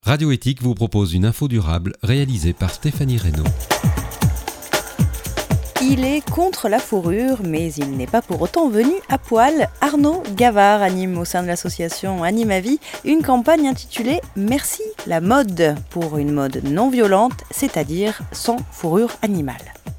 Radio Éthique vous propose une info durable réalisée par Stéphanie Reynaud. Il est contre la fourrure, mais il n'est pas pour autant venu à poil. Arnaud Gavard anime au sein de l'association Animavie une campagne intitulée « Merci la mode » pour une mode non violente, c'est-à-dire sans fourrure animale.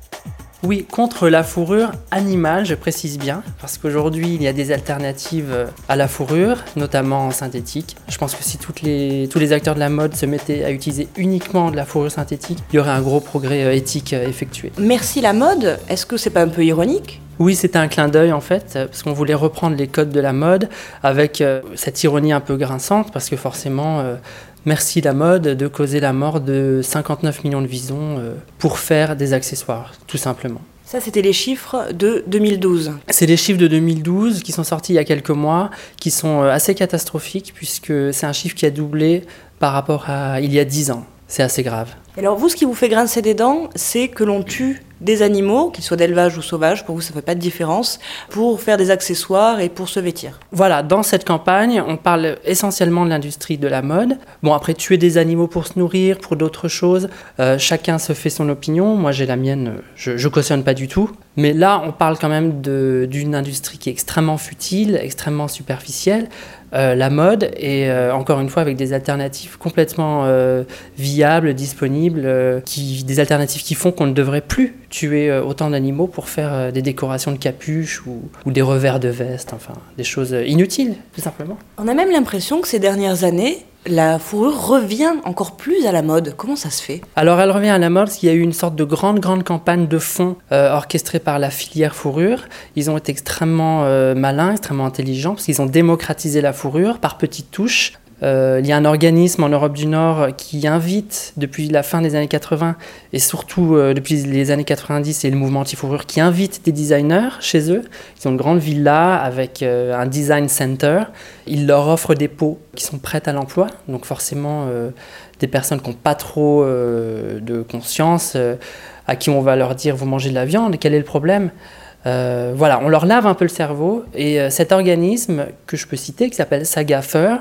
Oui, contre la fourrure animale, je précise bien, parce qu'aujourd'hui, il y a des alternatives à la fourrure, notamment synthétique. Je pense que si tous les acteurs de la mode se mettaient à utiliser uniquement de la fourrure synthétique, il y aurait un gros progrès éthique effectué. Merci la mode, est-ce que c'est pas un peu ironique ? Oui, c'était un clin d'œil en fait, parce qu'on voulait reprendre les codes de la mode avec cette ironie un peu grinçante, parce que forcément... Merci la mode de causer la mort de 59 millions de visons pour faire des accessoires, tout simplement. Ça, c'était les chiffres de 2012. C'est les chiffres de 2012 qui sont sortis il y a quelques mois, qui sont assez catastrophiques, puisque c'est un chiffre qui a doublé par rapport à il y a 10 ans. C'est assez grave. Et alors vous, ce qui vous fait grincer des dents, c'est que l'on tue des animaux, qu'ils soient d'élevage ou sauvages, pour vous ça ne fait pas de différence, pour faire des accessoires et pour se vêtir. Voilà, dans cette campagne, on parle essentiellement de l'industrie de la mode. Bon, après, tuer des animaux pour se nourrir, pour d'autres choses, chacun se fait son opinion. Moi, j'ai la mienne, je cautionne pas du tout. Mais là, on parle quand même d'une industrie qui est extrêmement futile, extrêmement superficielle. La mode, et encore une fois, avec des alternatives complètement viables, disponibles, des alternatives qui font qu'on ne devrait plus tuer autant d'animaux pour faire des décorations de capuches ou des revers de veste, enfin des choses inutiles, tout simplement. On a même l'impression que ces dernières années, la fourrure revient encore plus à la mode. Comment ça se fait ? Alors elle revient à la mode parce qu'il y a eu une sorte de grande campagne de fond orchestrée par la filière fourrure. Ils ont été extrêmement malins, extrêmement intelligents parce qu'ils ont démocratisé la fourrure par petites touches. Il y a un organisme en Europe du Nord qui invite, depuis la fin des années 80 et surtout depuis les années 90 et le mouvement anti-fourrure, qui invite des designers chez eux. Ils ont une grande villa avec un design center. Ils leur offrent des peaux qui sont prêtes à l'emploi, donc forcément des personnes qui n'ont pas trop de conscience, à qui on va leur dire « vous mangez de la viande, quel est le problème ?» Voilà, on leur lave un peu le cerveau et cet organisme que je peux citer, qui s'appelle Saga Fur,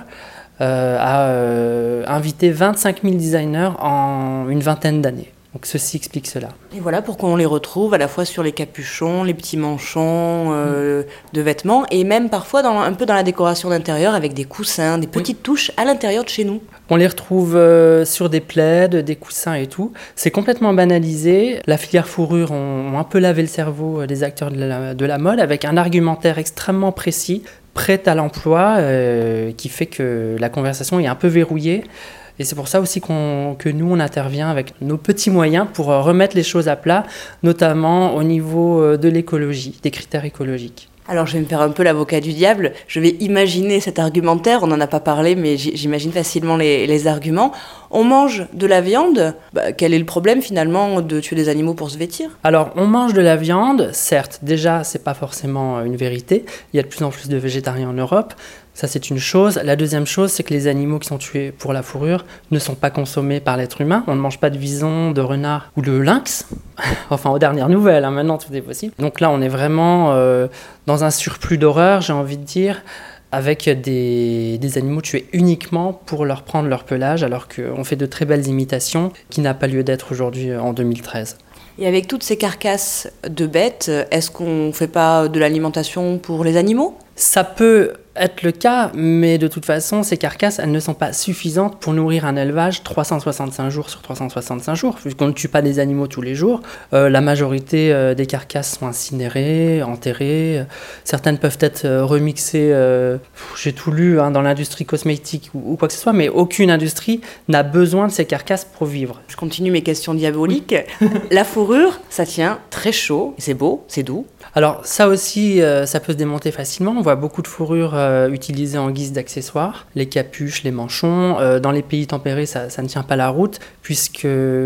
a invité 25 000 designers en une vingtaine d'années. Donc ceci explique cela. Et voilà pourquoi on les retrouve à la fois sur les capuchons, les petits manchons de vêtements, et même parfois un peu dans la décoration d'intérieur avec des coussins, des petites touches à l'intérieur de chez nous. On les retrouve sur des plaids, des coussins et tout. C'est complètement banalisé. La filière fourrure ont un peu lavé le cerveau des acteurs de la mode avec un argumentaire extrêmement précis, prêt à l'emploi, qui fait que la conversation est un peu verrouillée. Et c'est pour ça aussi que nous, on intervient avec nos petits moyens pour remettre les choses à plat, notamment au niveau de l'écologie, des critères écologiques. Alors je vais me faire un peu l'avocat du diable, je vais imaginer cet argumentaire, on n'en a pas parlé mais j'imagine facilement les arguments. On mange de la viande, quel est le problème finalement de tuer des animaux pour se vêtir ? Alors on mange de la viande, certes, déjà c'est pas forcément une vérité, il y a de plus en plus de végétariens en Europe. Ça, c'est une chose. La deuxième chose, c'est que les animaux qui sont tués pour la fourrure ne sont pas consommés par l'être humain. On ne mange pas de vison, de renard ou de lynx. Enfin, aux dernières nouvelles, maintenant, tout est possible. Donc là, on est vraiment dans un surplus d'horreur, j'ai envie de dire, avec des animaux tués uniquement pour leur prendre leur pelage, alors qu'on fait de très belles imitations qui n'a pas lieu d'être aujourd'hui en 2013. Et avec toutes ces carcasses de bêtes, est-ce qu'on ne fait pas de l'alimentation pour les animaux ? Ça peut être le cas, mais de toute façon, ces carcasses, elles ne sont pas suffisantes pour nourrir un élevage 365 jours sur 365 jours, puisqu'on ne tue pas des animaux tous les jours. La majorité des carcasses sont incinérées, enterrées. Certaines peuvent être remixées, j'ai tout lu, dans l'industrie cosmétique ou quoi que ce soit, mais aucune industrie n'a besoin de ces carcasses pour vivre. Je continue mes questions diaboliques. La fourrure, ça tient très chaud, c'est beau, c'est doux. Alors ça aussi, ça peut se démonter facilement. On voit beaucoup de fourrures utilisées en guise d'accessoires. Les capuches, les manchons. Dans les pays tempérés, ça ne tient pas la route puisque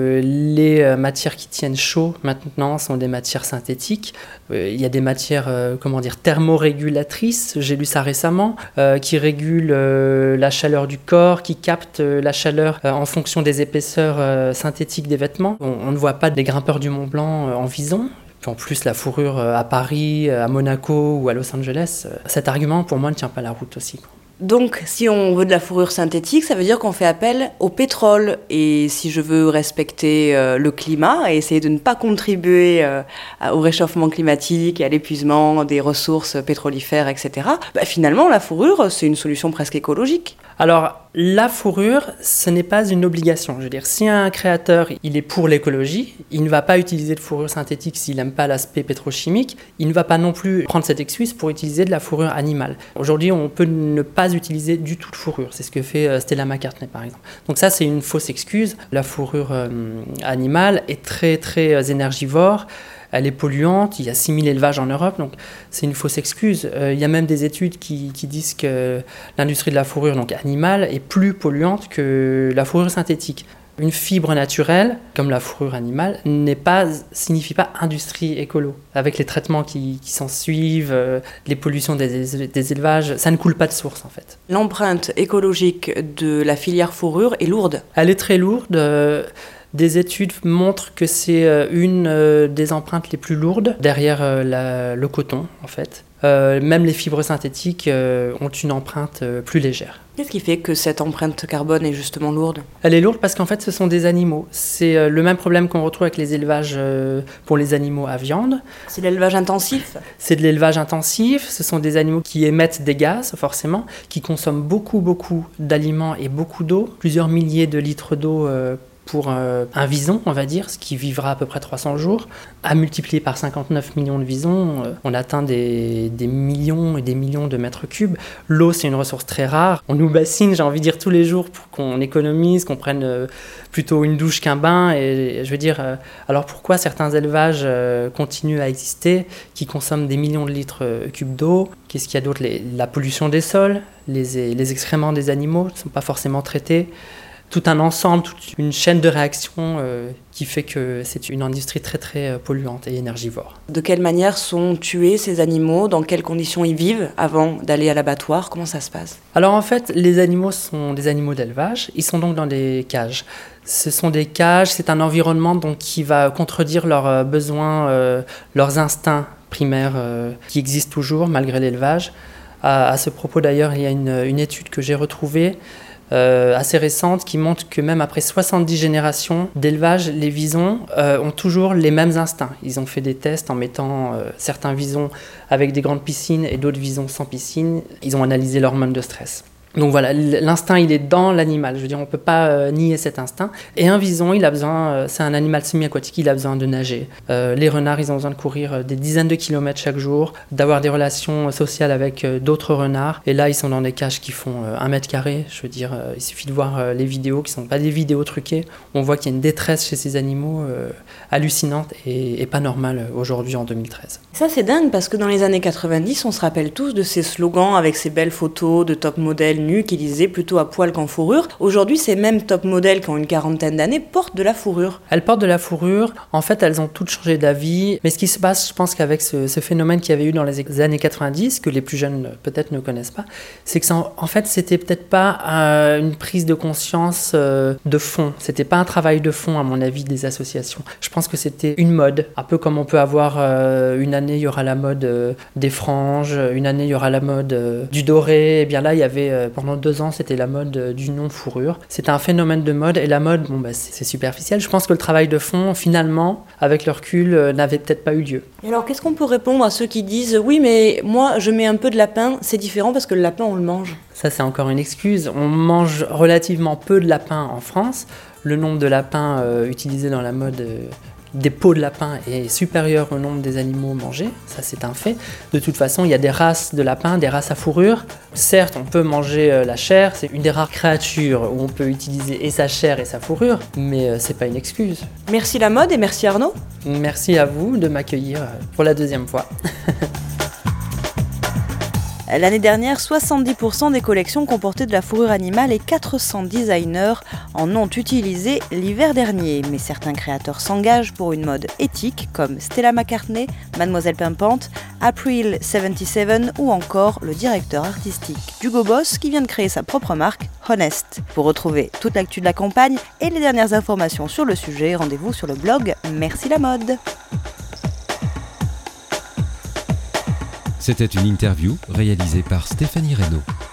les matières qui tiennent chaud maintenant sont des matières synthétiques. Il y a des matières thermorégulatrices, j'ai lu ça récemment, qui régulent la chaleur du corps, qui captent la chaleur en fonction des épaisseurs synthétiques des vêtements. On ne voit pas des grimpeurs du Mont Blanc en vison. Puis en plus, la fourrure à Paris, à Monaco ou à Los Angeles, cet argument pour moi ne tient pas la route aussi. Donc, si on veut de la fourrure synthétique, ça veut dire qu'on fait appel au pétrole. Et si je veux respecter le climat et essayer de ne pas contribuer au réchauffement climatique et à l'épuisement des ressources pétrolifères, etc., finalement, la fourrure, c'est une solution presque écologique. Alors, la fourrure, ce n'est pas une obligation. Je veux dire, si un créateur, il est pour l'écologie, il ne va pas utiliser de fourrure synthétique s'il n'aime pas l'aspect pétrochimique. Il ne va pas non plus prendre cette excuse pour utiliser de la fourrure animale. Aujourd'hui, on peut ne pas utiliser du tout de fourrure. C'est ce que fait Stella McCartney, par exemple. Donc ça, c'est une fausse excuse. La fourrure animale est très, très énergivore. Elle est polluante, il y a 6000 élevages en Europe, donc c'est une fausse excuse. Il y a même des études qui disent que l'industrie de la fourrure donc animale est plus polluante que la fourrure synthétique. Une fibre naturelle, comme la fourrure animale, signifie pas industrie écolo. Avec les traitements qui s'en suivent, les pollutions des élevages, ça ne coule pas de source en fait. L'empreinte écologique de la filière fourrure est lourde. Elle est très lourde. Des études montrent que c'est une des empreintes les plus lourdes derrière le coton, en fait. Même les fibres synthétiques ont une empreinte plus légère. Qu'est-ce qui fait que cette empreinte carbone est justement lourde ? Elle est lourde parce qu'en fait, ce sont des animaux. C'est le même problème qu'on retrouve avec les élevages pour les animaux à viande. C'est l'élevage intensif ? C'est de l'élevage intensif. Ce sont des animaux qui émettent des gaz, forcément, qui consomment beaucoup, beaucoup d'aliments et beaucoup d'eau. Plusieurs milliers de litres d'eau pour un vison, on va dire, ce qui vivra à peu près 300 jours, à multiplier par 59 millions de visons, on atteint des millions et des millions de mètres cubes. L'eau, c'est une ressource très rare. On nous bassine, j'ai envie de dire, tous les jours pour qu'on économise, qu'on prenne plutôt une douche qu'un bain. Et je veux dire, alors pourquoi certains élevages continuent à exister, qui consomment des millions de litres cubes d'eau ? Qu'est-ce qu'il y a d'autre ? La pollution des sols, les excréments des animaux ne sont pas forcément traités. Tout un ensemble, toute une chaîne de réactions qui fait que c'est une industrie très très polluante et énergivore. De quelle manière sont tués ces animaux ? Dans quelles conditions ils vivent avant d'aller à l'abattoir ? Comment ça se passe ? Alors en fait, les animaux sont des animaux d'élevage, ils sont donc dans des cages. Ce sont des cages, c'est un environnement donc, qui va contredire leurs besoins, leurs instincts primaires qui existent toujours malgré l'élevage. À ce propos d'ailleurs, il y a une étude que j'ai retrouvée assez récente qui montre que même après 70 générations d'élevage, les visons ont toujours les mêmes instincts. Ils ont fait des tests en mettant certains visons avec des grandes piscines et d'autres visons sans piscine. Ils ont analysé l'hormone de stress. Donc voilà, l'instinct, il est dans l'animal. Je veux dire, on ne peut pas nier cet instinct. Et un vison, il a besoin, c'est un animal semi-aquatique, il a besoin de nager. Les renards, ils ont besoin de courir des dizaines de kilomètres chaque jour, d'avoir des relations sociales avec d'autres renards. Et là, ils sont dans des cages qui font 1 mètre carré. Je veux dire, il suffit de voir les vidéos qui ne sont pas des vidéos truquées. On voit qu'il y a une détresse chez ces animaux hallucinante et pas normale aujourd'hui en 2013. Ça, c'est dingue parce que dans les années 90, on se rappelle tous de ces slogans avec ces belles photos de top modèles nus qui disaient plutôt à poil qu'en fourrure. Aujourd'hui, ces mêmes top modèles qui ont une quarantaine d'années portent de la fourrure. Elles portent de la fourrure. En fait, elles ont toutes changé d'avis. Mais ce qui se passe, je pense qu'avec ce phénomène qu'il y avait eu dans les années 90, que les plus jeunes peut-être ne connaissent pas, c'est que ça, en fait, c'était peut-être pas une prise de conscience de fond. C'était pas un travail de fond, à mon avis, des associations. Je pense que c'était une mode. Un peu comme on peut avoir une année, il y aura la mode des franges, une année, il y aura la mode du doré. Et bien là, il y avait pendant 2 ans, c'était la mode du non-fourrure. C'était un phénomène de mode et la mode, c'est superficiel. Je pense que le travail de fond, finalement, avec le recul, n'avait peut-être pas eu lieu. Et alors, qu'est-ce qu'on peut répondre à ceux qui disent « Oui, mais moi, je mets un peu de lapin, c'est différent parce que le lapin, on le mange ». Ça, c'est encore une excuse. On mange relativement peu de lapins en France. Le nombre de lapins utilisés dans la mode des peaux de lapin est supérieur au nombre des animaux mangés, ça c'est un fait. De toute façon, il y a des races de lapins, des races à fourrure. Certes, on peut manger la chair, c'est une des rares créatures où on peut utiliser et sa chair et sa fourrure, mais c'est pas une excuse. Merci la mode et merci Arnaud. Merci à vous de m'accueillir pour la 2e fois. L'année dernière, 70% des collections comportaient de la fourrure animale et 400 designers en ont utilisé l'hiver dernier. Mais certains créateurs s'engagent pour une mode éthique comme Stella McCartney, Mademoiselle Pimpante, April 77 ou encore le directeur artistique d'Hugo Boss qui vient de créer sa propre marque, Honest. Pour retrouver toute l'actu de la campagne et les dernières informations sur le sujet, rendez-vous sur le blog Merci la mode. C'était une interview réalisée par Stéphanie Reynaud.